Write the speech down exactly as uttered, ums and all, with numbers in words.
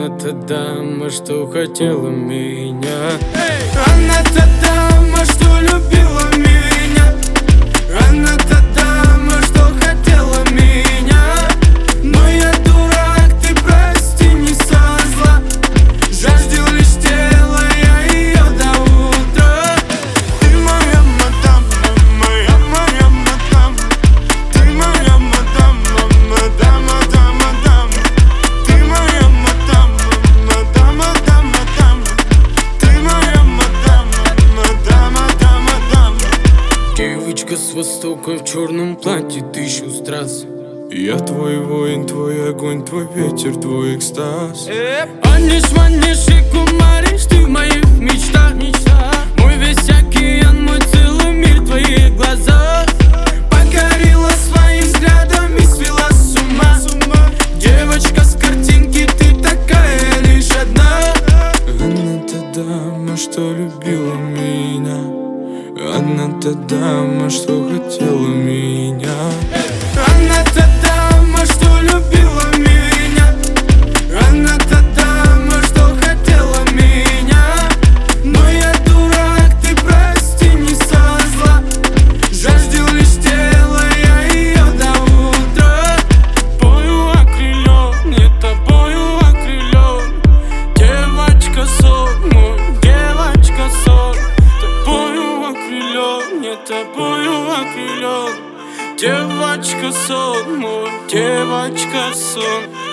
Она та дама, что хотела меня. Она та дама, что любила меня. Она та дама, что хотела меня. Но я дурак, ты прости, не со зла. Жаждал лишь тела, я ее до утра. Ты моя мадам, моя, моя мадам. Ты моя мадам, мадам, мадам, мадам. Ты моя мадам, мадам, мадам, мадам. Ты моя мадам, мадам, мадам, мадам. Девочка с востока в черном платье, тысячу страз. Я твой воин, твой огонь, твой ветер, твой экстаз. Манишь, манишь и кумаришь, ты в моих мечтах. Мой весь океан, мой целый мир в твоих глазах. Покорила своим взглядом и свела с ума. Девочка с картинки, ты такая лишь одна. Она та дама, что любила меня. Она та дама, что хотела меня. Она та дама, что любила меня. Она та дама, что хотела меня. Но я дурак, ты прости, не со зла. Жаждал лишь тела, я ее до утра. Тобою окрылен, не тобою окрылен. Девочка сон, мой девочка сон. Тобою окрылен, не тобою окрылен. Девочка сон, мой девочка сон.